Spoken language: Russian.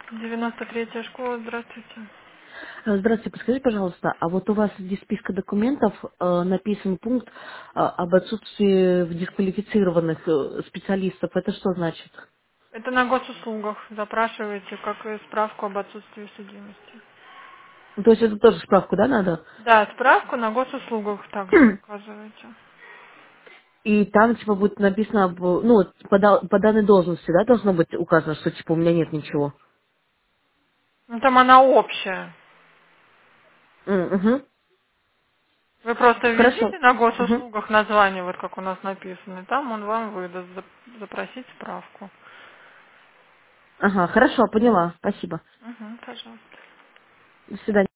93-я школа, здравствуйте. Здравствуйте, подскажите, пожалуйста, а вот у вас среди списка документов написан пункт об отсутствии дисквалифицированных специалистов. Это что значит? Это на госуслугах. Запрашиваете как справку об отсутствии судимости. Ну, то есть это тоже справку, да, надо? Да, справку на госуслугах также указываете. И там, типа, будет написано, ну, вот по данной должности, да, должно быть указано, что, типа, у меня нет ничего. Ну там она общая. Мгм. Вы просто Хорошо. введите на Мгм. госуслугах название, вот как у нас написано, и там он вам выдаст запросить справку. Ага, хорошо, поняла. Спасибо. Угу, пожалуйста. До свидания.